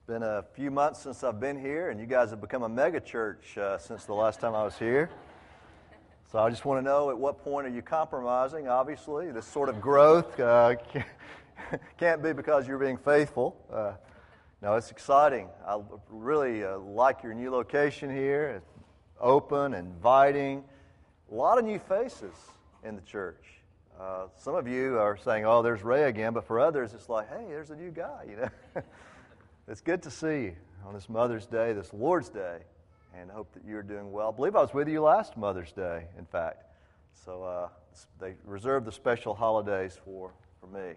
been a few months since I've been here, and you guys have become a mega church since the last time I was here. So I just want to know, at what point are you compromising? Obviously, this sort of growth can't be because you're being faithful. No, it's exciting. I really like your new location here. It's open, inviting. A lot of new faces in the church. Some of you are saying, oh, there's Ray again, but for others, it's like, hey, there's a new guy, you know. It's good to see you on this Mother's Day, this Lord's Day, and hope that you're doing well. I believe I was with you last Mother's Day, in fact. So they reserved the special holidays for me.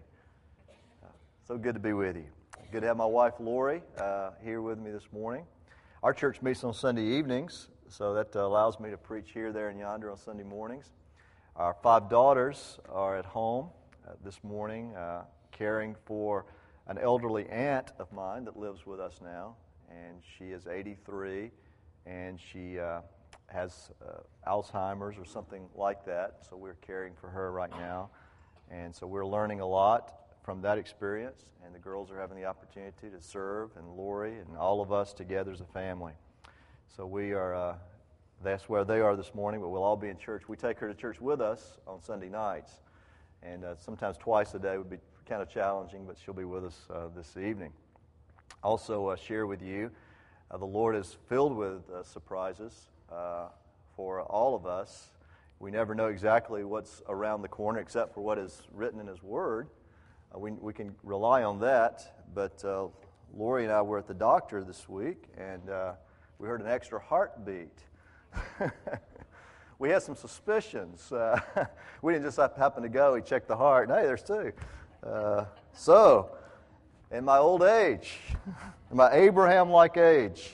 So good to be with you. Good to have my wife, Lori, here with me this morning. Our church meets on Sunday evenings, so that allows me to preach here, there, and yonder on Sunday mornings. Our 5 daughters are at home this morning, caring for an elderly aunt of mine that lives with us now, and she is 83, and she has Alzheimer's or something like that, so we're caring for her right now. And so we're learning a lot from that experience, and the girls are having the opportunity to serve, and Lori and all of us together as a family. So we are, that's where they are this morning, but we'll all be in church. We take her to church with us on Sunday nights, and sometimes twice a day would be kind of challenging, but she'll be with us this evening. Also share with you, the Lord is filled with surprises for all of us. We never know exactly what's around the corner except for what is written in His Word. We can rely on that, but Lori and I were at the doctor this week, and we heard an extra heartbeat. We had some suspicions. We didn't just happen to go. We checked the heart, and hey, there's 2. So, in my old age, in my Abraham-like age,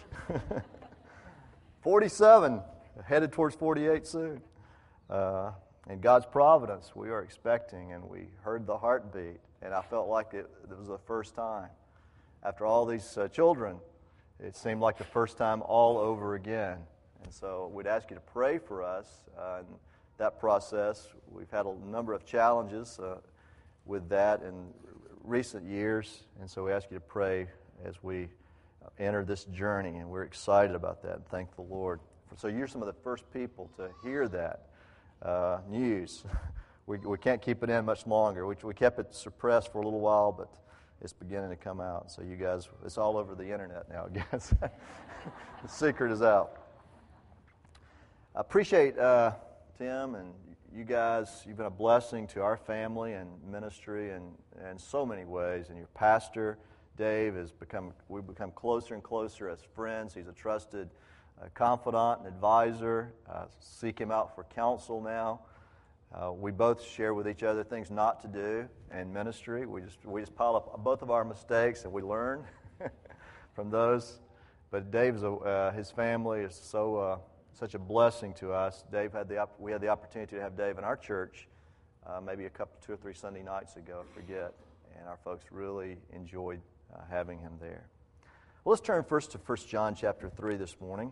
47, headed towards 48 soon. In God's providence, we are expecting, and we heard the heartbeat, and I felt like it was the first time. After all these children, it seemed like the first time all over again. And so we'd ask you to pray for us in that process. We've had a number of challenges with that in recent years, and so we ask you to pray as we enter this journey, and we're excited about that and thank the Lord. So you're some of the first people to hear that news. We can't keep it in much longer. We kept it suppressed for a little while, but it's beginning to come out. So you guys, it's all over the internet now, I guess. The secret is out. I appreciate Tim and you guys. You've been a blessing to our family and ministry in so many ways. And your pastor, Dave, we've become closer and closer as friends. He's a trusted confidant and advisor. Seek him out for counsel now. We both share with each other things not to do in ministry. We just pile up both of our mistakes and we learn from those. But Dave's his family is such a blessing to us. We had the opportunity to have Dave in our church maybe 2 or 3 Sunday nights ago, I forget, and our folks really enjoyed having him there. Well, let's turn first to 1 John chapter 3 this morning.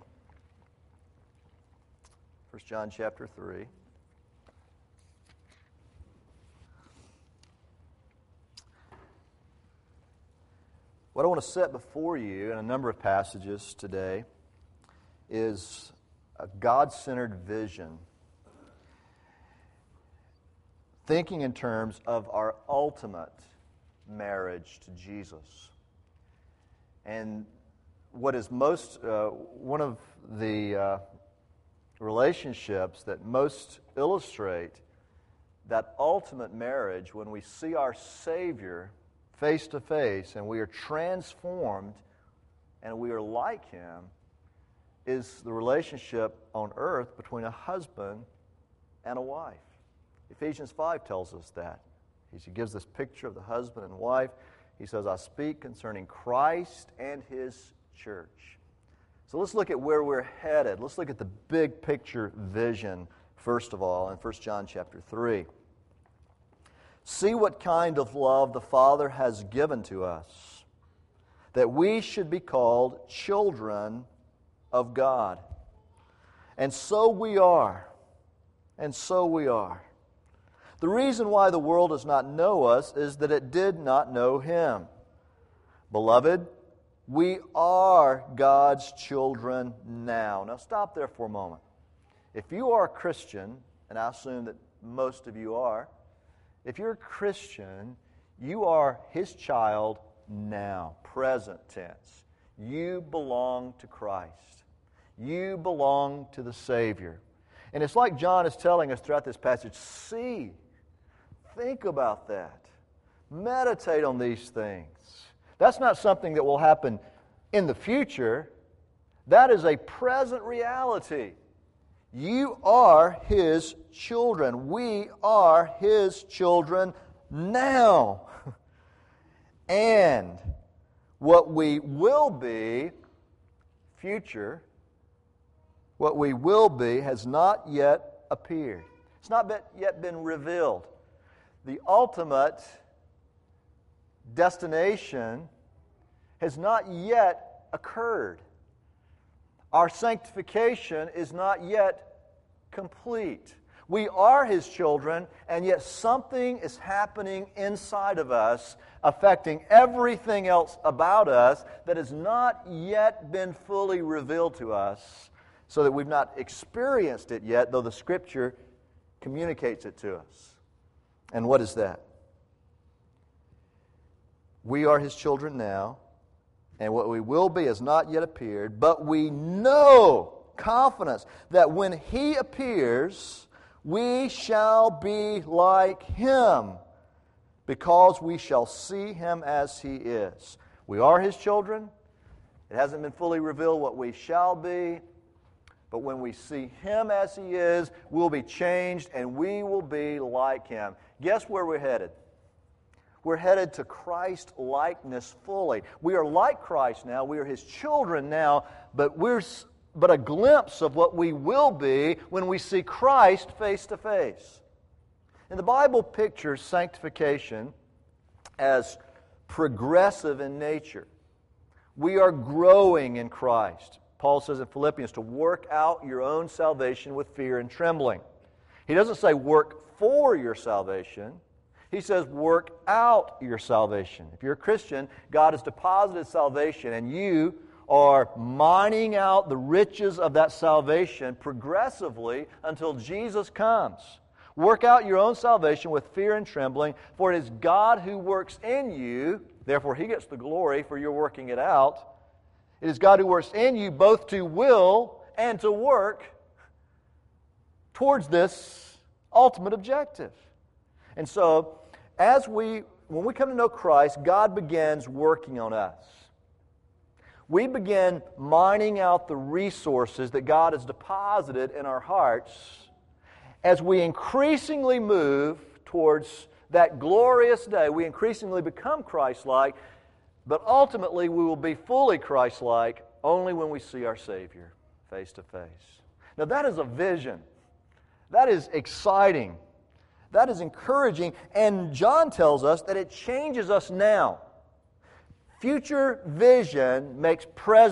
1 John chapter 3. What I want to set before you in a number of passages today is a God-centered vision, thinking in terms of our ultimate marriage to Jesus. And what is one of the relationships that most illustrate that ultimate marriage, when we see our Savior face to face and we are transformed and we are like Him, is the relationship on earth between a husband and a wife. Ephesians 5 tells us that. He gives this picture of the husband and wife. He says, I speak concerning Christ and His church. So let's look at where we're headed. Let's look at the big picture vision, first of all, in 1 John chapter 3. See what kind of love the Father has given to us, that we should be called children of God. And so we are. And so we are. The reason why the world does not know us is that it did not know Him. Beloved, We are God's children now. Now stop there for a moment. If you are a Christian, and I assume that most of you are, if you're a Christian, you are His child now, present tense. You belong to Christ. You belong to the Savior. And it's like John is telling us throughout this passage, think about that. Meditate on these things. That's not something that will happen in the future. That is a present reality. You are His children. We are His children now. And what we will be, future, what we will be has not yet appeared. It's not yet been revealed. The ultimate destination has not yet occurred. Our sanctification is not yet complete. We are His children, and yet something is happening inside of us, affecting everything else about us that has not yet been fully revealed to us, so that we've not experienced it yet, though the Scripture communicates it to us. And what is that? We are His children now, and what we will be has not yet appeared, but we know, confidence, that when He appears, we shall be like Him, because we shall see Him as He is. We are His children. It hasn't been fully revealed what we shall be, but when we see Him as He is, we'll be changed and we will be like Him. Guess where we're headed? We're headed to Christ-likeness fully. We are like Christ now. We are His children now, but a glimpse of what we will be when we see Christ face to face. And the Bible pictures sanctification as progressive in nature. We are growing in Christ. Paul says in Philippians to work out your own salvation with fear and trembling. He doesn't say work for your salvation. He says work out your salvation. If you're a Christian, God has deposited salvation, and you are mining out the riches of that salvation progressively until Jesus comes. Work out your own salvation with fear and trembling, for it is God who works in you, therefore He gets the glory for your working it out. It is God who works in you both to will and to work towards this ultimate objective. And so, when we come to know Christ, God begins working on us. We begin mining out the resources that God has deposited in our hearts as we increasingly move towards that glorious day. We increasingly become Christ-like, but ultimately we will be fully Christ-like only when we see our Savior face to face. Now that is a vision. That is exciting. That is encouraging. And John tells us that it changes us now. Future vision makes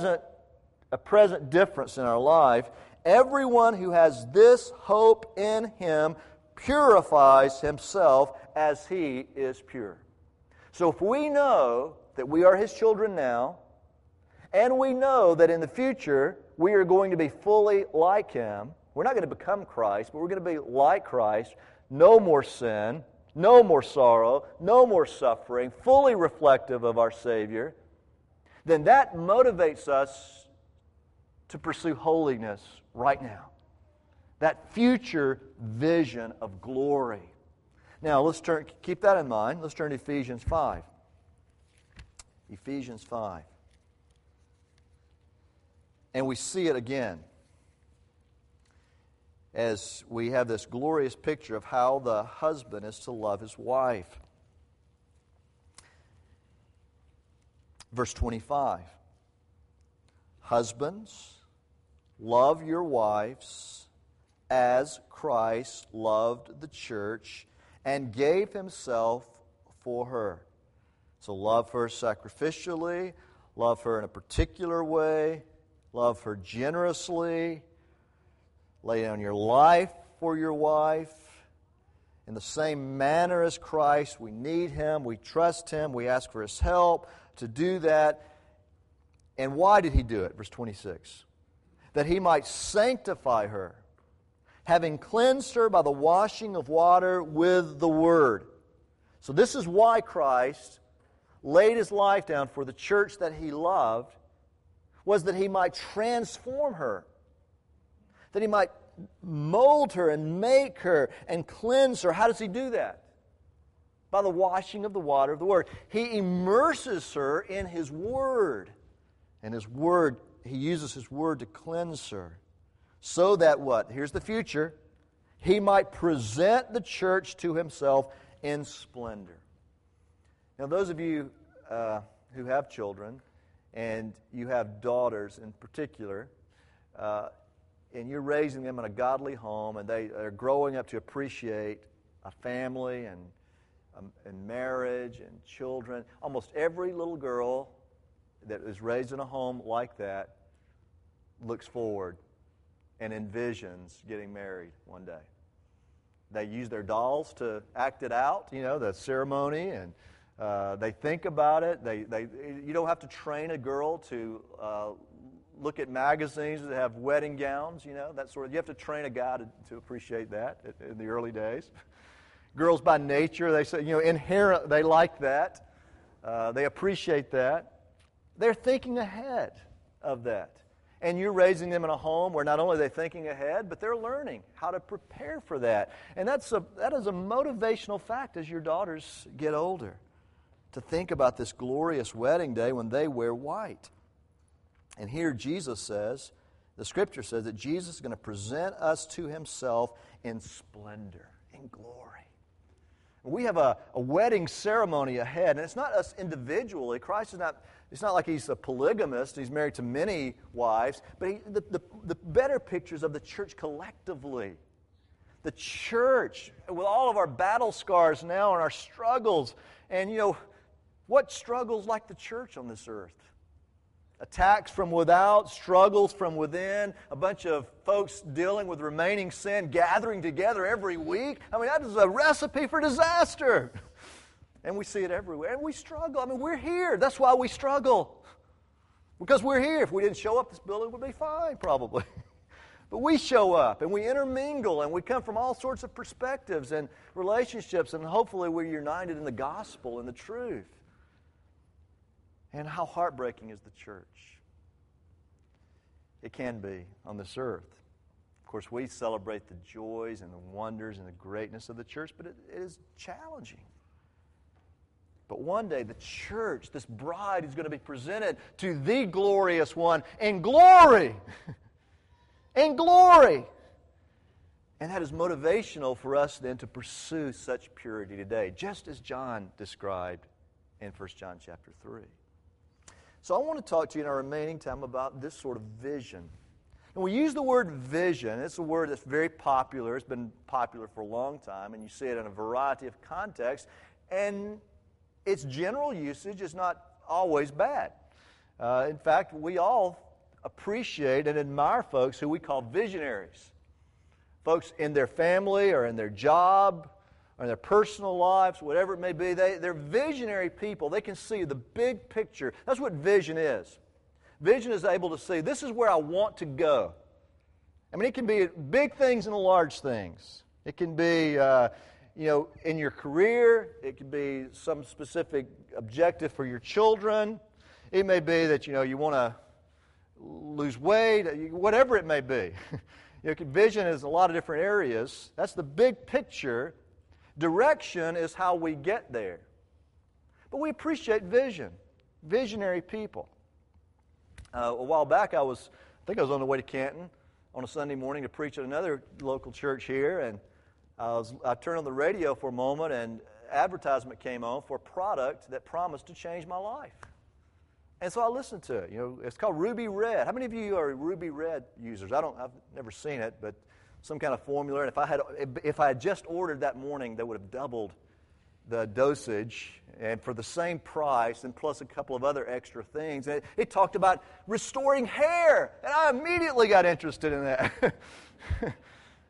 a present difference in our life. Everyone who has this hope in Him purifies himself as He is pure. So if we know that we are His children now, and we know that in the future we are going to be fully like Him, we're not going to become Christ, but we're going to be like Christ, no more sin, no more sorrow, no more suffering, fully reflective of our Savior, then that motivates us to pursue holiness right now. That future vision of glory. Now, keep that in mind. Let's turn to Ephesians 5. Ephesians 5. And we see it again as we have this glorious picture of how the husband is to love his wife. Verse 25. Husbands, love your wives as Christ loved the church and gave Himself for her. So love her sacrificially, love her in a particular way, love her generously, lay down your life for your wife. In the same manner as Christ, we need Him, we trust Him, we ask for His help to do that. And why did he do it? Verse 26. That he might sanctify her, having cleansed her by the washing of water with the Word. So this is why Christ laid His life down for the church that He loved, was that He might transform her, that He might mold her and make her and cleanse her. How does He do that? By the washing of the water of the Word. He immerses her in His Word. And His Word, He uses His Word to cleanse her. So that what? Here's the future. He might present the church to Himself in splendor. Now, those of you who have children, and you have daughters in particular, and you're raising them in a godly home, and they are growing up to appreciate a family and marriage and children. Almost every little girl that is raised in a home like that looks forward and envisions getting married one day. They use their dolls to act it out, the ceremony, and they think about it. You don't have to train a girl to look at magazines that have wedding gowns, that sort of. You have to train a guy to appreciate that in the early days. Girls by nature, they say, inherent, they like that. They appreciate that. They're thinking ahead of that. And you're raising them in a home where not only are they thinking ahead, but they're learning how to prepare for that. And that is a motivational fact as your daughters get older, to think about this glorious wedding day when they wear white. And here Jesus says, the Scripture says that Jesus is going to present us to Himself in splendor, in glory. We have a wedding ceremony ahead, and it's not us individually. Christ is not, it's not like He's a polygamist, He's married to many wives, but the better pictures of the church collectively. The church, with all of our battle scars now and our struggles, and what struggles like the church on this earth? Attacks from without, struggles from within, a bunch of folks dealing with remaining sin, gathering together every week. That is a recipe for disaster. And we see it everywhere. And we struggle. We're here. That's why we struggle. Because we're here. If we didn't show up, this building would be fine, probably. But we show up, and we intermingle, and we come from all sorts of perspectives and relationships, and hopefully we're united in the gospel and the truth. And how heartbreaking is the church? It can be on this earth. Of course, we celebrate the joys and the wonders and the greatness of the church, but it is challenging. But one day, the church, this bride, is going to be presented to the glorious one in glory. In glory. And that is motivational for us then to pursue such purity today, just as John described in 1 John chapter 3. So I want to talk to you in our remaining time about this sort of vision. And we use the word vision. It's a word that's very popular. It's been popular for a long time, and you see it in a variety of contexts. And its general usage is not always bad. In fact, we all appreciate and admire folks who we call visionaries. Folks in their family or in their job or in their personal lives, whatever it may be, they're visionary people. They can see the big picture. That's what vision is. Vision is able to see, this is where I want to go. It can be big things and large things. It can be, in your career. It can be some specific objective for your children. It may be that, you want to lose weight, whatever it may be. Vision is a lot of different areas. That's the big picture. Direction is how we get there. But we appreciate vision, visionary people. A while back, I think I was on the way to Canton on a Sunday morning to preach at another local church here, and I turned on the radio for a moment, and advertisement came on for a product that promised to change my life. And so I listened to it. It's called Ruby Red. How many of you are Ruby Red users? I've never seen it, but some kind of formula. And if I had just ordered that morning, they would have doubled the dosage, and for the same price, and plus a couple of other extra things. And it talked about restoring hair, and I immediately got interested in that.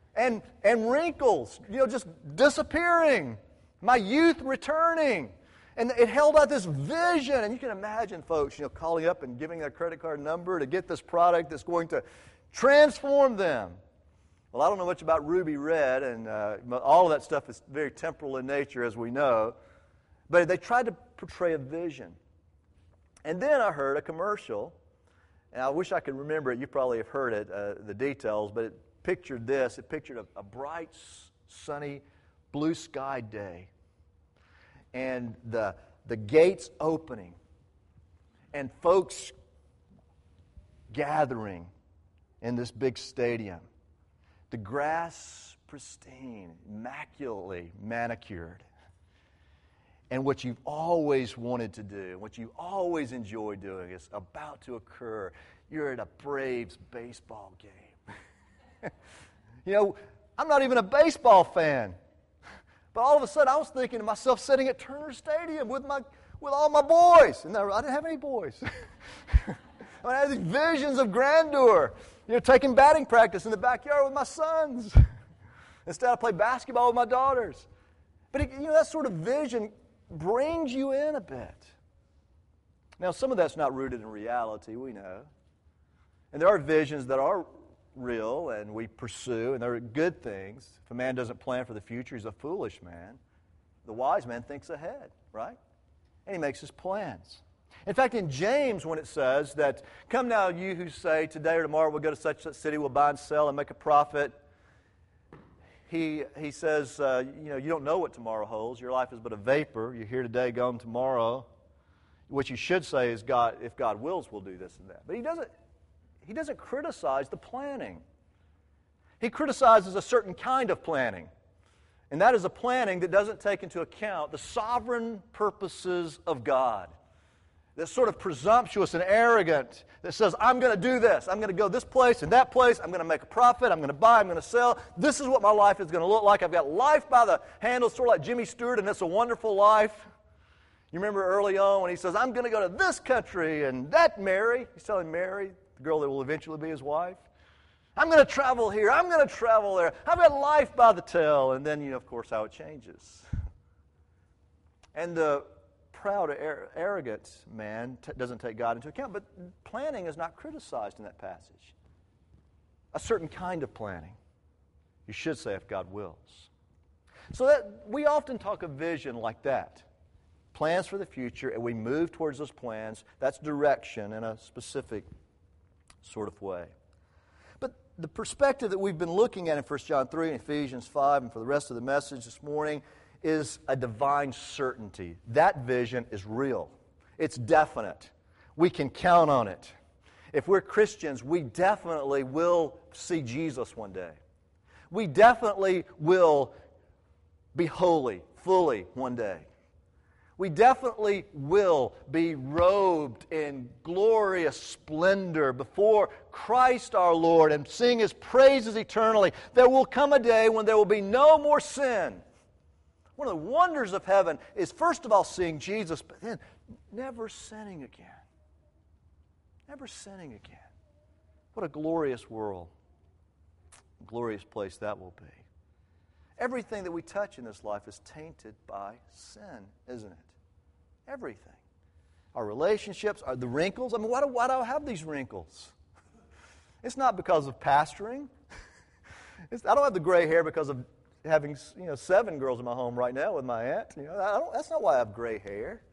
and wrinkles, just disappearing, my youth returning. And it held out this vision. And you can imagine folks, calling up and giving their credit card number to get this product that's going to transform them. Well, I don't know much about Ruby Red, and all of that stuff is very temporal in nature, as we know. But they tried to portray a vision. And then I heard a commercial, and I wish I could remember it. You probably have heard it, the details, but it pictured this. It pictured a bright, sunny, blue sky day. And the gates opening, and folks gathering in this big stadium. The grass pristine, immaculately manicured. And what you've always wanted to do, what you always enjoy doing is about to occur. You're at a Braves baseball game. I'm not even a baseball fan. But all of a sudden, I was thinking to myself, sitting at Turner Stadium with all my boys. And I didn't have any boys. I had these visions of grandeur. Taking batting practice in the backyard with my sons. Instead, I play basketball with my daughters. But that sort of vision brings you in a bit. Now, some of that's not rooted in reality, we know. And there are visions that are real and we pursue, and they're good things. If a man doesn't plan for the future, he's a foolish man. The wise man thinks ahead, right? And he makes his plans. In fact, in James, when it says that, "Come now, you who say, today or tomorrow we'll go to such a city, we'll buy and sell and make a profit," he says, you don't know what tomorrow holds. Your life is but a vapor. You're here today, gone tomorrow. What you should say is, God, if God wills, we'll do this and that. But he doesn't criticize the planning. He criticizes a certain kind of planning. And that is a planning that doesn't take into account the sovereign purposes of God. That's sort of presumptuous and arrogant, that says, I'm going to do this. I'm going to go this place and that place. I'm going to make a profit. I'm going to buy. I'm going to sell. This is what my life is going to look like. I've got life by the handle, sort of like Jimmy Stewart, and It's a Wonderful Life. You remember early on when he says, I'm going to go to this country and that Mary. He's telling Mary, the girl that will eventually be his wife. I'm going to travel here. I'm going to travel there. I've got life by the tail. And then, of course, how it changes. And the proud, arrogant man doesn't take God into account. But planning is not criticized in that passage. A certain kind of planning. You should say, if God wills. So that we often talk of vision like that. Plans for the future, and we move towards those plans. That's direction in a specific sort of way. But the perspective that we've been looking at in 1 John 3 and Ephesians 5 and for the rest of the message this morning is a divine certainty. That vision is real. It's definite. We can count on it. If we're Christians, we definitely will see Jesus one day. We definitely will be holy, fully one day. We definitely will be robed in glorious splendor before Christ our Lord and sing His praises eternally. There will come a day when there will be no more sin. One of the wonders of heaven is, first of all, seeing Jesus, but then never sinning again. Never sinning again. What a glorious world. A glorious place that will be. Everything that we touch in this life is tainted by sin, isn't it? Everything. Our relationships, the wrinkles. I mean, why do I have these wrinkles? It's not because of pastoring. I don't have the gray hair because of having 7 girls in my home right now with my aunt. That's not why I have gray hair.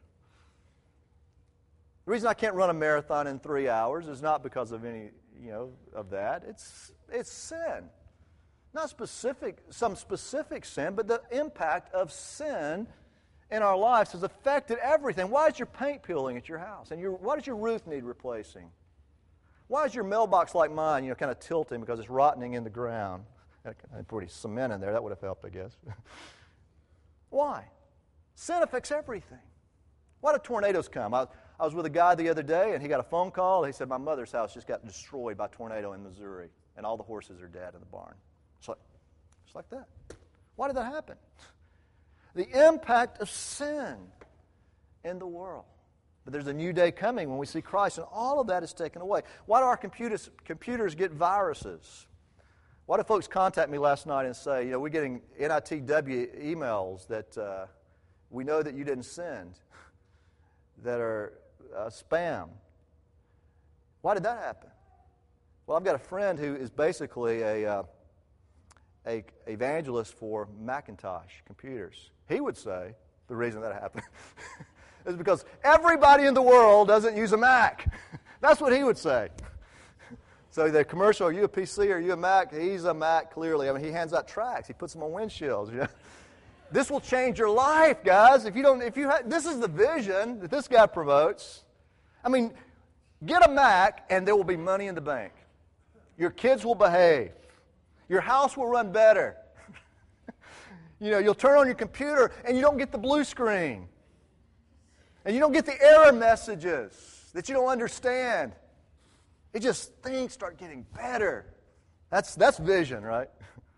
The reason I can't run a marathon in 3 hours is not because of any of that. It's sin. Not some specific sin, but the impact of sin in our lives has affected everything. Why is your paint peeling at your house? And why does your roof need replacing? Why is your mailbox like mine, kind of tilting because it's rotting in the ground? I put cement in there. That would have helped, I guess. Why? Sin affects everything. Why do tornadoes come? I was with a guy the other day, and he got a phone call. He said, my mother's house just got destroyed by a tornado in Missouri, and all the horses are dead in the barn. It's like that. Why did that happen? The impact of sin in the world. But there's a new day coming when we see Christ, and all of that is taken away. Why do our computers get viruses? Why do folks contact me last night and say, we're getting NITW emails that we know that you didn't send, that are spam. Why did that happen? Well, I've got a friend who is basically a evangelist for Macintosh computers. He would say the reason that happened is because everybody in the world doesn't use a Mac. That's what he would say. So the commercial, are you a PC or are you a Mac? He's a Mac, clearly. I mean, he hands out tracts. He puts them on windshields. You know? This will change your life, guys. This is the vision that this guy promotes. I mean, get a Mac and there will be money in the bank. Your kids will behave. Your house will run better. You'll turn on your computer and you don't get the blue screen. And you don't get the error messages that you don't understand. Things start getting better. That's vision, right?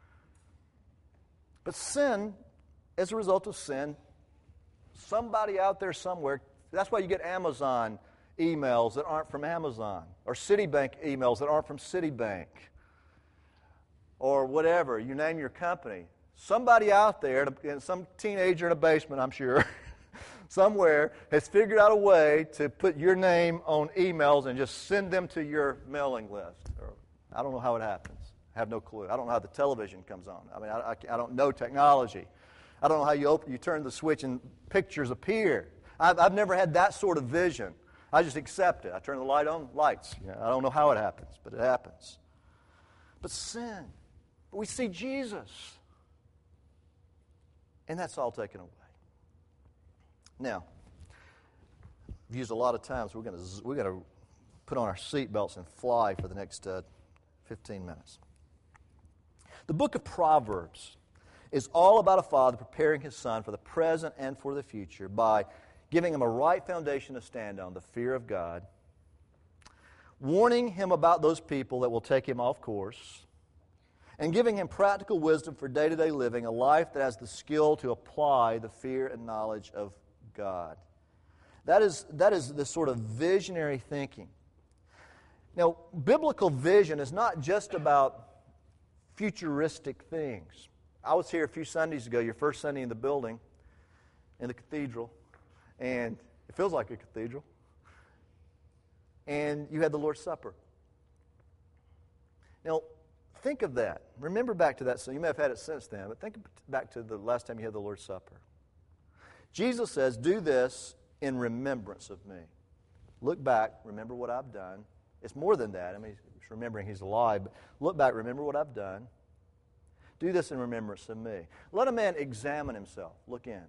But sin, as a result of sin, somebody out there somewhere, that's why you get Amazon emails that aren't from Amazon, or Citibank emails that aren't from Citibank, or whatever, you name your company. Somebody out there, and some teenager in a basement, I'm sure, somewhere has figured out a way to put your name on emails and just send them to your mailing list. I don't know how it happens. I have no clue. I don't know how the television comes on. I mean, I don't know technology. I don't know how you turn the switch and pictures appear. I've never had that sort of vision. I just accept it. I turn the light on, lights. I don't know how it happens, but it happens. But sin. But we see Jesus. And that's all taken away. Now, I've used a lot of time, so we're going to put on our seatbelts and fly for the next 15 minutes. The book of Proverbs is all about a father preparing his son for the present and for the future by giving him a right foundation to stand on, the fear of God, warning him about those people that will take him off course, and giving him practical wisdom for day-to-day living, a life that has the skill to apply the fear and knowledge of God. That is the sort of visionary thinking. Now, biblical vision is not just about futuristic things. I was here a few Sundays ago, your first Sunday in the building, in the cathedral, and it feels like a cathedral, and you had the Lord's Supper. Now, think of that. Remember back to that. So you may have had it since then, but think back to the last time you had the Lord's Supper. Jesus says, do this in remembrance of me. Look back, remember what I've done. It's more than that. I mean, it's remembering he's alive, but look back, remember what I've done. Do this in remembrance of me. Let a man examine himself. Look in.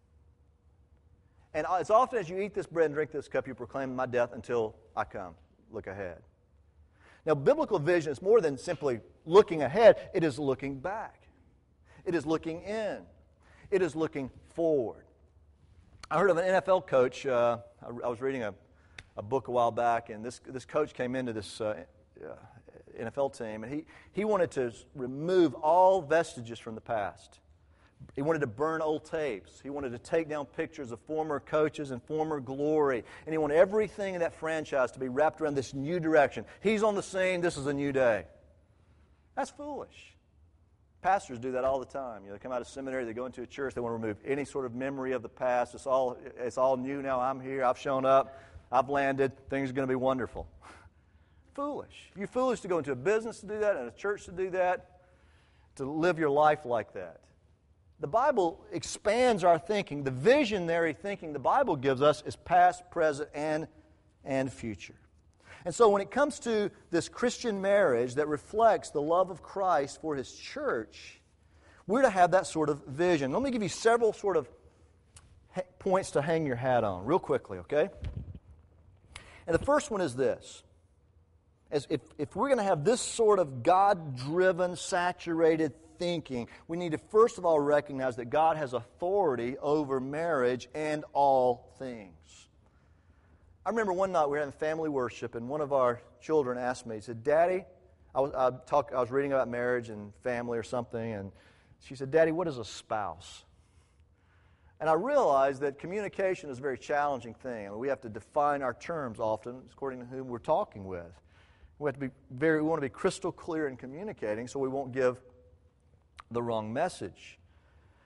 And as often as you eat this bread and drink this cup, you proclaim my death until I come. Look ahead. Now, biblical vision is more than simply looking ahead. It is looking back. It is looking in. It is looking forward. I heard of an NFL coach. I was reading a book a while back, and this coach came into this NFL team, and he wanted to remove all vestiges from the past. He wanted to burn old tapes. He wanted to take down pictures of former coaches and former glory. And he wanted everything in that franchise to be wrapped around this new direction. He's on the scene. This is a new day. That's foolish. Pastors do that all the time. They come out of seminary, they go into a church, they want to remove any sort of memory of the past. It's all new now. I'm here. I've shown up. I've landed. Things are going to be wonderful. Foolish. You're foolish to go into a business to do that and a church to do that, to live your life like that. The Bible expands our thinking. The visionary thinking the Bible gives us is past, present, and future. And so when it comes to this Christian marriage that reflects the love of Christ for His church, we're to have that sort of vision. Let me give you several sort of points to hang your hat on real quickly, okay? And the first one is this. If we're going to have this sort of God-driven, saturated thinking, we need to first of all recognize that God has authority over marriage and all things. I remember one night we were having family worship, and one of our children asked me, he said, Daddy, I was reading about marriage and family or something, and she said, Daddy, what is a spouse? And I realized that communication is a very challenging thing. I mean, we have to define our terms often according to whom we're talking with. We want to be crystal clear in communicating so we won't give the wrong message.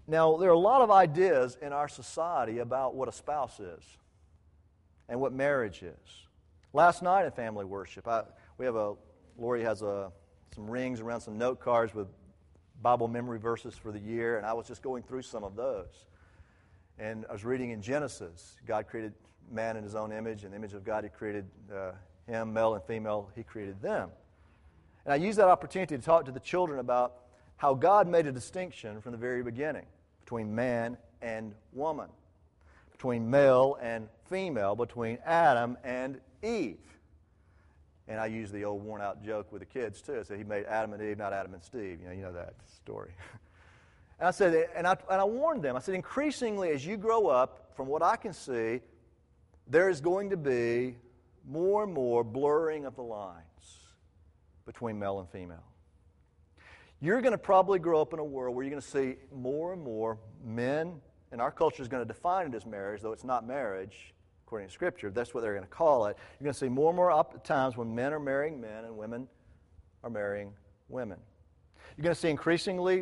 Now, there are a lot of ideas in our society about what a spouse is and what marriage is. Last night in family worship, Lori has some rings around some note cards with Bible memory verses for the year, and I was just going through some of those. And I was reading in Genesis, God created man in His own image. In the image of God, He created him, male and female, He created them. And I used that opportunity to talk to the children about how God made a distinction from the very beginning between man and woman, between male and female, between Adam and Eve. And I use the old worn-out joke with the kids, too. I said He made Adam and Eve, not Adam and Steve. You know that story. And I said, and I warned them, I said, increasingly as you grow up, from what I can see, there is going to be more and more blurring of the lines between male and female. You're going to probably grow up in a world where you're going to see more and more men, and our culture is going to define it as marriage, though it's not marriage, according to Scripture. That's what they're going to call it. You're going to see more and more times when men are marrying men and women are marrying women. You're going to see increasingly,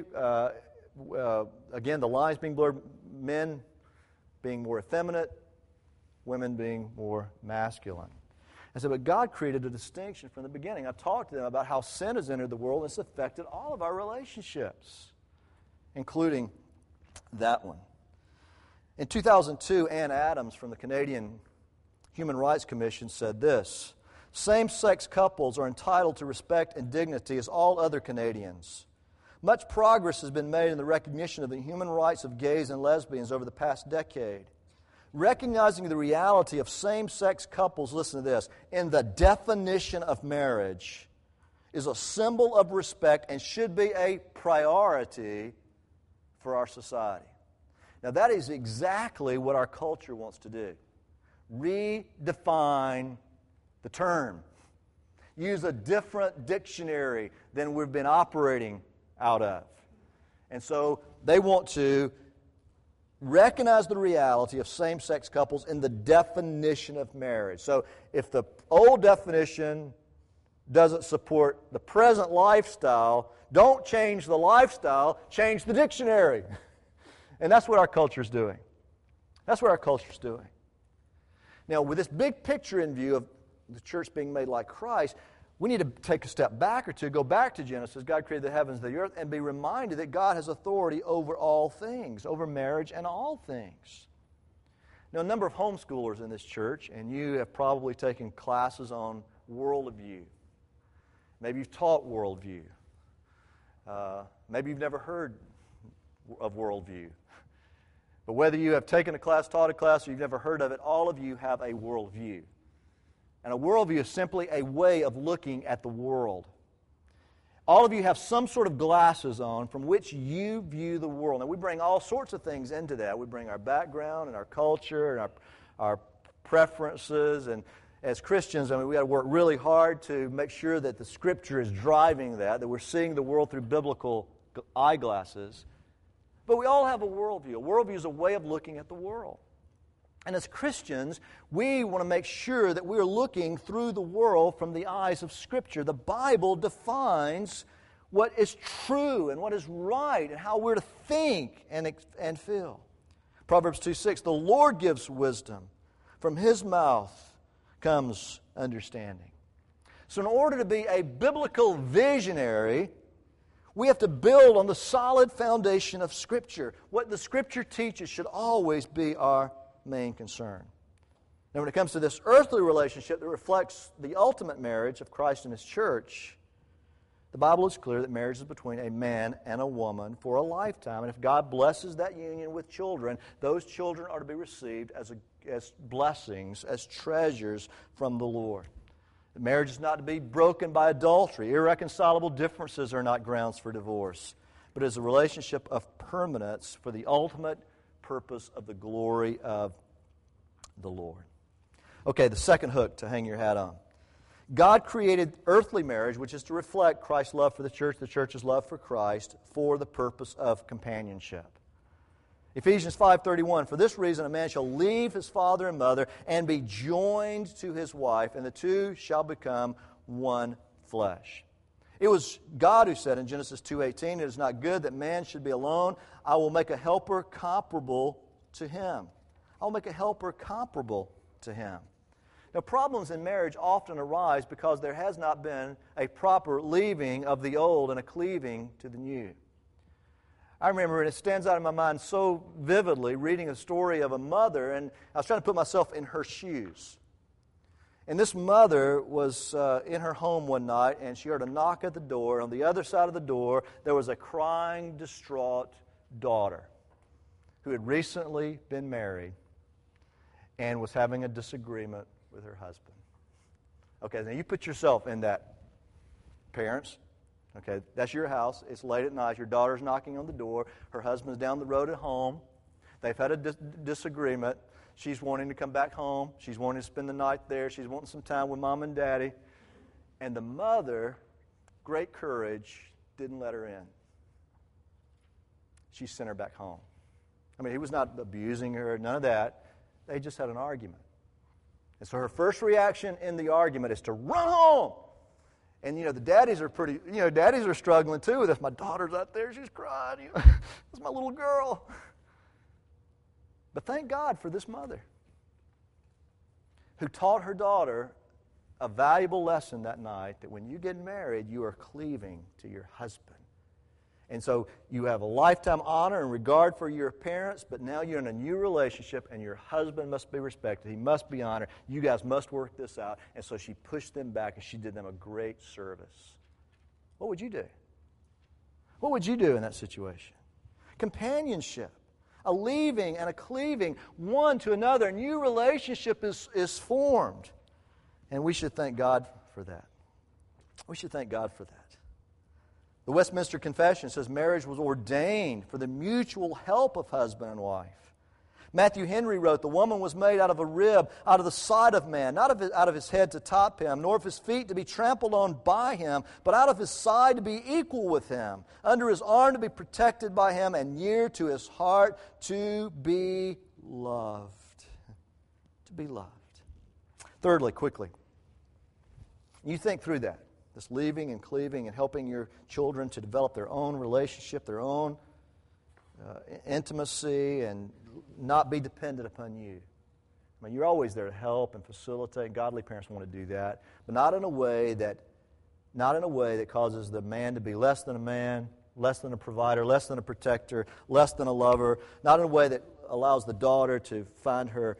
again, the lines being blurred, men being more effeminate, women being more masculine. I said, but God created a distinction from the beginning. I talked to them about how sin has entered the world and it's affected all of our relationships, including that one. In 2002, Ann Adams from the Canadian Human Rights Commission said this: same-sex couples are entitled to respect and dignity as all other Canadians. Much progress has been made in the recognition of the human rights of gays and lesbians over the past decade. Recognizing the reality of same-sex couples, listen to this, in the definition of marriage is a symbol of respect and should be a priority for our society. Now, that is exactly what our culture wants to do. Redefine the term. Use a different dictionary than we've been operating out of. And so they want to recognize the reality of same-sex couples in the definition of marriage. So if the old definition doesn't support the present lifestyle, don't change the lifestyle, change the dictionary. And that's what our culture is doing. That's what our culture is doing. Now, with this big picture in view of the church being made like Christ, we need to take a step back or two, go back to Genesis. God created the heavens and the earth, and be reminded that God has authority over all things, over marriage and all things. Now, a number of homeschoolers in this church, and you have probably taken classes on worldview. Maybe you've taught worldview. Maybe you've never heard of worldview. But whether you have taken a class, taught a class, or you've never heard of it, all of you have a worldview. And a worldview is simply a way of looking at the world. All of you have some sort of glasses on from which you view the world. Now, we bring all sorts of things into that. We bring our background and our culture and our preferences. And as Christians, I mean, we got to work really hard to make sure that the Scripture is driving that we're seeing the world through biblical eyeglasses. But we all have a worldview. A worldview is a way of looking at the world. And as Christians, we want to make sure that we're looking through the world from the eyes of Scripture. The Bible defines what is true and what is right and how we're to think and feel. Proverbs 2:6, the Lord gives wisdom. From His mouth comes understanding. So in order to be a biblical visionary, we have to build on the solid foundation of Scripture. What the Scripture teaches should always be our main concern. Now, when it comes to this earthly relationship that reflects the ultimate marriage of Christ and His church, the Bible is clear that marriage is between a man and a woman for a lifetime. And if God blesses that union with children, those children are to be received as blessings, as treasures from the Lord. Marriage is not to be broken by adultery. Irreconcilable differences are not grounds for divorce, but is a relationship of permanence for the ultimate purpose of the glory of the Lord. Okay, the second hook to hang your hat on. God created earthly marriage, which is to reflect Christ's love for the church's love for Christ, for the purpose of companionship. Ephesians 5:31, for this reason a man shall leave his father and mother and be joined to his wife, and the two shall become one flesh. It was God who said in Genesis 2:18, "It is not good that man should be alone. I will make a helper comparable to him." I will make a helper comparable to him. Now, problems in marriage often arise because there has not been a proper leaving of the old and a cleaving to the new. I remember, and it stands out in my mind so vividly, reading a story of a mother, and I was trying to put myself in her shoes. And this mother was in her home one night, and she heard a knock at the door. On the other side of the door, there was a crying, distraught daughter who had recently been married and was having a disagreement with her husband. Okay, now you put yourself in that, parents. Okay, that's your house. It's late at night. Your daughter's knocking on the door. Her husband's down the road at home. They've had a disagreement. She's wanting to come back home. She's wanting to spend the night there. She's wanting some time with mom and daddy. And the mother, great courage, didn't let her in. She sent her back home. I mean, he was not abusing her, none of that. They just had an argument. And so her first reaction in the argument is to run home. And, the daddies are daddies are struggling too with this. My daughter's out there, she's crying. That's my little girl. But thank God for this mother who taught her daughter a valuable lesson that night, that when you get married, you are cleaving to your husband. And so you have a lifetime honor and regard for your parents, but now you're in a new relationship, and your husband must be respected. He must be honored. You guys must work this out. And so she pushed them back, and she did them a great service. What would you do? What would you do in that situation? Companionship. A leaving and a cleaving one to another. A new relationship is formed. And we should thank God for that. We should thank God for that. The Westminster Confession says marriage was ordained for the mutual help of husband and wife. Matthew Henry wrote, "The woman was made out of a rib, out of the side of man, not out of his head to top him, nor of his feet to be trampled on by him, but out of his side to be equal with him, under his arm to be protected by him, and near to his heart to be loved." To be loved. Thirdly, quickly, you think through that. This leaving and cleaving and helping your children to develop their own relationship, their own intimacy, and not be dependent upon you. I mean, you're always there to help and facilitate. Godly parents want to do that, but not in a way that causes the man to be less than a man, less than a provider, less than a protector, less than a lover. Not in a way that allows the daughter to find her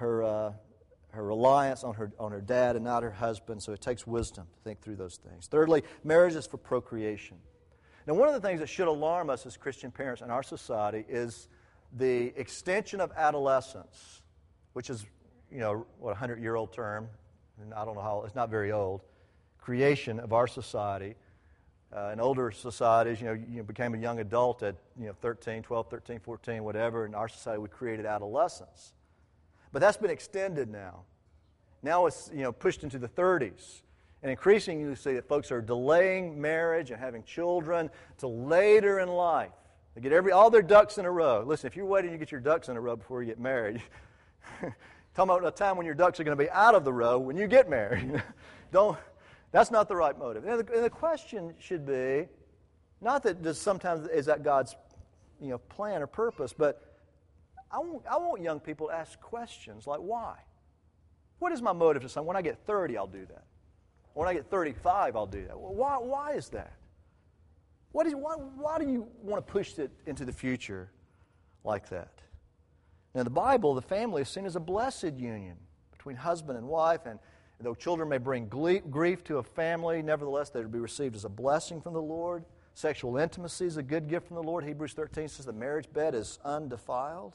reliance on her dad and not her husband. So it takes wisdom to think through those things. Thirdly, marriage is for procreation. Now, one of the things that should alarm us as Christian parents in our society is the extension of adolescence, which is, a 100-year-old term, and I don't know how, it's not very old, creation of our society. In older societies, you became a young adult at 12, 13, 14, whatever. In our society, we created adolescence. But that's been extended now. Now it's pushed into the 30s. And increasingly you see that folks are delaying marriage and having children till later in life. They get all their ducks in a row. Listen, if you're waiting to get your ducks in a row before you get married, talking about a time when your ducks are going to be out of the row when you get married. That's not the right motive. And the question should be, not that just sometimes is that God's plan or purpose, but I want young people to ask questions like, why? What is my motive to say, when I get 30, I'll do that? When I get 35, I'll do that. Well, why is that? Why do you want to push it into the future like that? Now, in the Bible, the family is seen as a blessed union between husband and wife, and though children may bring grief to a family, nevertheless, they will be received as a blessing from the Lord. Sexual intimacy is a good gift from the Lord. Hebrews 13 says the marriage bed is undefiled.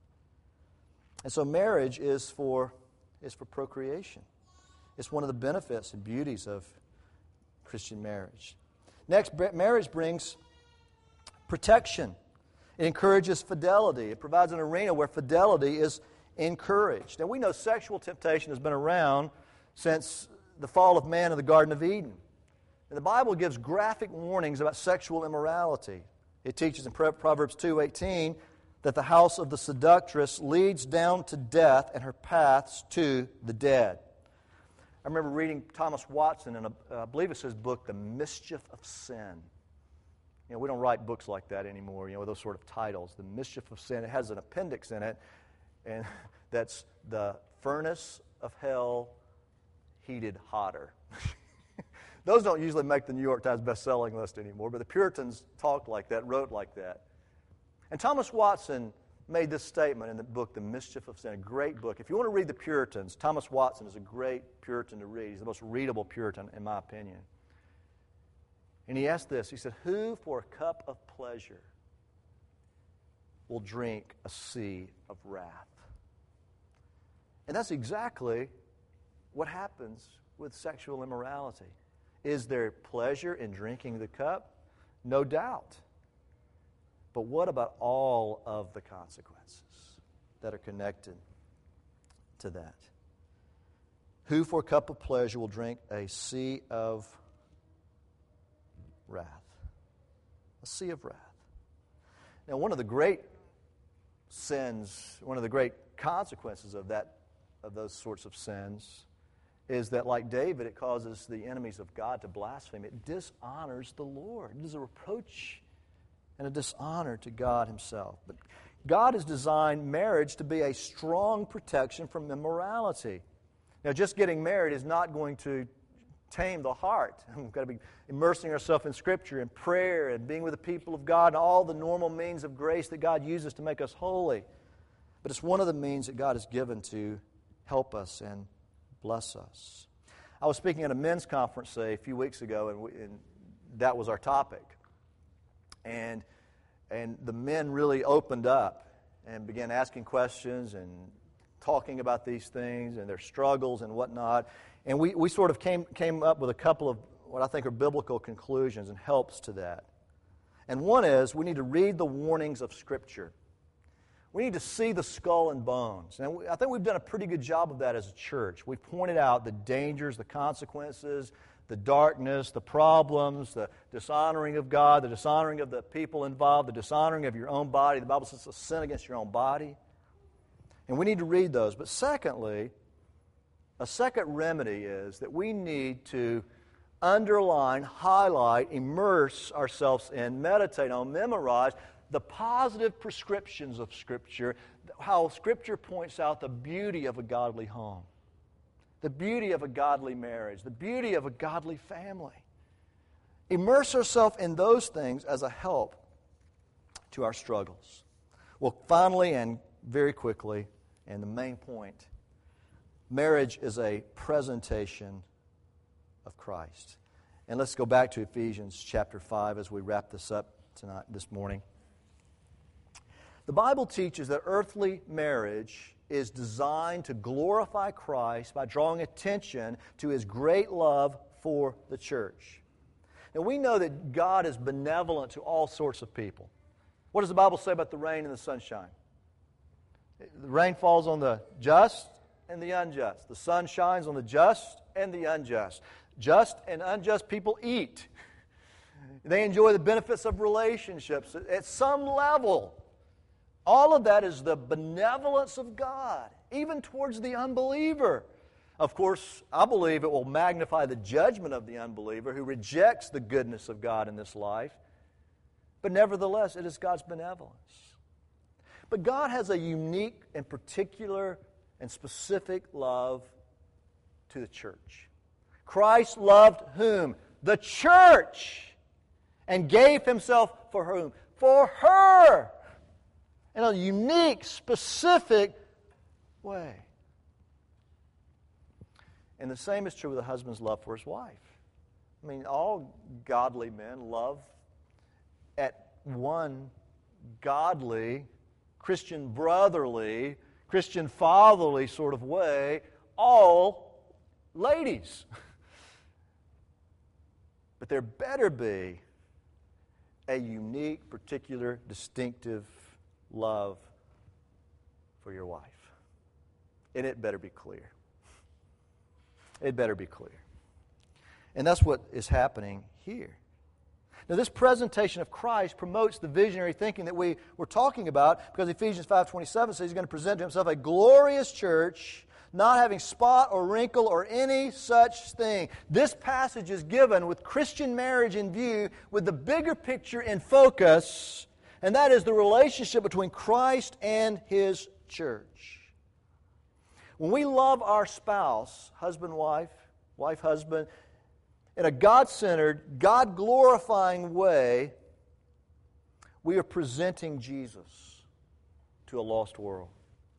And so marriage is for procreation. It's one of the benefits and beauties of Christian marriage. Next, marriage brings protection. It encourages fidelity. It provides an arena where fidelity is encouraged. Now, we know sexual temptation has been around since the fall of man in the Garden of Eden. And the Bible gives graphic warnings about sexual immorality. It teaches in Proverbs 2:18 that the house of the seductress leads down to death and her paths to the dead. remember reading Thomas Watson in, I believe it's his book, The Mischief of Sin. We don't write books like that anymore, with those sort of titles. The Mischief of Sin. It has an appendix in it, and that's the furnace of hell heated hotter. Those don't usually make the New York Times best-selling list anymore, but the Puritans talked like that, wrote like that. And Thomas Watson made this statement in the book, The Mischief of Sin, a great book. If you want to read the Puritans, Thomas Watson is a great Puritan to read. He's the most readable Puritan, in my opinion. And he asked this, he said, "Who for a cup of pleasure will drink a sea of wrath?" And that's exactly what happens with sexual immorality. Is there pleasure in drinking the cup? No doubt. But what about all of the consequences that are connected to that? Who for a cup of pleasure will drink a sea of wrath? A sea of wrath. Now, one of the great sins, one of the great consequences of those sorts of sins is that, like David, it causes the enemies of God to blaspheme. It dishonors the Lord. It is a reproach and a dishonor to God Himself. But God has designed marriage to be a strong protection from immorality. Now, just getting married is not going to tame the heart. We've got to be immersing ourselves in Scripture and prayer and being with the people of God and all the normal means of grace that God uses to make us holy. But it's one of the means that God has given to help us and bless us. I was speaking at a men's conference a few weeks ago, and that was our topic. And the men really opened up and began asking questions and talking about these things and their struggles and whatnot. And we sort of came up with a couple of what I think are biblical conclusions and helps to that. And one is we need to read the warnings of Scripture. We need to see the skull and bones. And I think we've done a pretty good job of that as a church. We've pointed out the dangers, the consequences, the darkness, the problems, the dishonoring of God, the dishonoring of the people involved, the dishonoring of your own body. The Bible says it's a sin against your own body. And we need to read those. But secondly, a second remedy is that we need to underline, highlight, immerse ourselves in, meditate on, memorize the positive prescriptions of Scripture, how Scripture points out the beauty of a godly home, the beauty of a godly marriage, the beauty of a godly family. Immerse ourselves in those things as a help to our struggles. Well, finally and very quickly, and the main point, marriage is a presentation of Christ. And let's go back to Ephesians chapter 5 as we wrap this up this morning. The Bible teaches that earthly marriage is designed to glorify Christ by drawing attention to His great love for the church. Now, we know that God is benevolent to all sorts of people. What does the Bible say about the rain and the sunshine? The rain falls on the just and the unjust. The sun shines on the just and the unjust. Just and unjust people eat. They enjoy the benefits of relationships at some level. All of that is the benevolence of God, even towards the unbeliever. Of course, I believe it will magnify the judgment of the unbeliever who rejects the goodness of God in this life. But nevertheless, it is God's benevolence. But God has a unique and particular and specific love to the church. Christ loved whom? The church. And gave Himself for whom? For her. In a unique, specific way. And the same is true with a husband's love for his wife. I mean, all godly men love at one godly, Christian brotherly, Christian fatherly sort of way, all ladies. But there better be a unique, particular, distinctive love for your wife. And it better be clear. It better be clear. And that's what is happening here. Now, this presentation of Christ promotes the visionary thinking that we were talking about, because Ephesians 5:27 says He's going to present to Himself a glorious church, not having spot or wrinkle or any such thing. This passage is given with Christian marriage in view, with the bigger picture in focus, and that is the relationship between Christ and His church. When we love our spouse, husband-wife, wife-husband, in a God-centered, God-glorifying way, we are presenting Jesus to a lost world.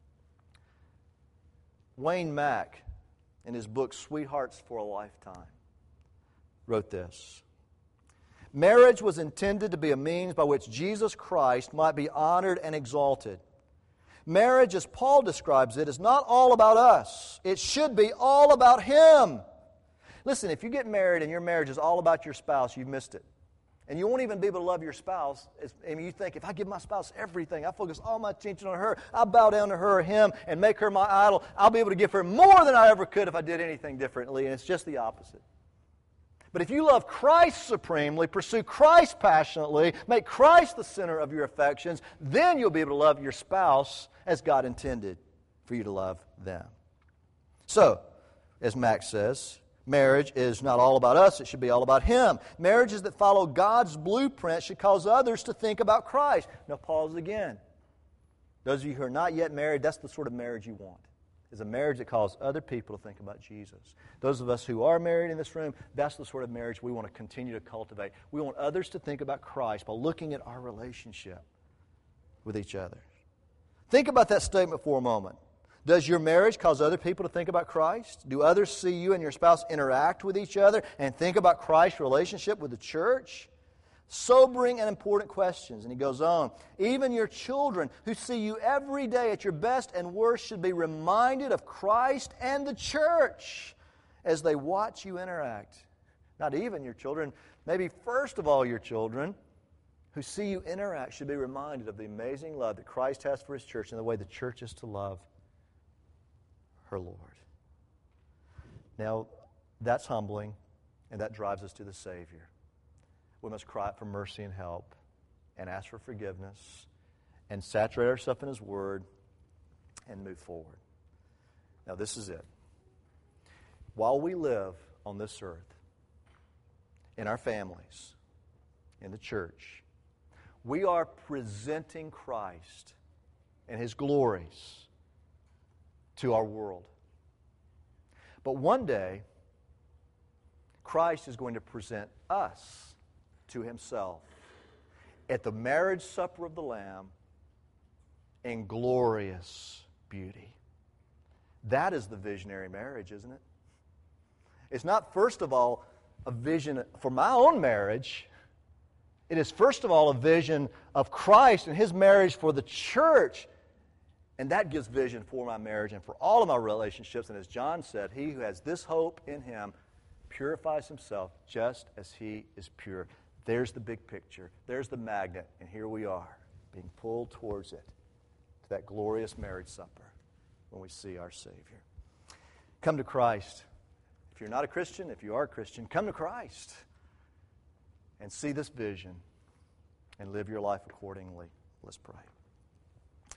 Wayne Mack, in his book Sweethearts for a Lifetime, wrote this: marriage was intended to be a means by which Jesus Christ might be honored and exalted. Marriage, as Paul describes it, is not all about us. It should be all about Him. Listen, if you get married and your marriage is all about your spouse, you've missed it. And you won't even be able to love your spouse. You think, if I give my spouse everything, I focus all my attention on her, I bow down to her or him and make her my idol, I'll be able to give her more than I ever could if I did anything differently. And it's just the opposite. But if you love Christ supremely, pursue Christ passionately, make Christ the center of your affections, then you'll be able to love your spouse as God intended for you to love them. So, as Max says, marriage is not all about us, it should be all about Him. Marriages that follow God's blueprint should cause others to think about Christ. Now pause again. Those of you who are not yet married, that's the sort of marriage you want. Is a marriage that calls other people to think about Jesus. Those of us who are married in this room, that's the sort of marriage we want to continue to cultivate. We want others to think about Christ by looking at our relationship with each other. Think about that statement for a moment. Does your marriage cause other people to think about Christ? Do others see you and your spouse interact with each other and think about Christ's relationship with the church? Sobering and important questions. And he goes on, even your children who see you every day at your best and worst should be reminded of Christ and the church as they watch you interact. Not even your children, maybe first of all your children who see you interact should be reminded of the amazing love that Christ has for His church and the way the church is to love her Lord. Now, that's humbling, and that drives us to the Savior. We must cry out for mercy and help, and ask for forgiveness, and saturate ourselves in His Word, and move forward. Now, this is it. While we live on this earth, in our families, in the church, we are presenting Christ and His glories to our world. But one day, Christ is going to present us to Himself at the marriage supper of the Lamb in glorious beauty. That is the visionary marriage, isn't it? It's not, first of all, a vision for my own marriage. It is, first of all, a vision of Christ and His marriage for the church. And that gives vision for my marriage and for all of my relationships. And as John said, he who has this hope in him purifies himself just as he is pure. There's the big picture. There's the magnet. And here we are, being pulled towards it, to that glorious marriage supper when we see our Savior. Come to Christ. If you're not a Christian, if you are a Christian, come to Christ and see this vision and live your life accordingly. Let's pray.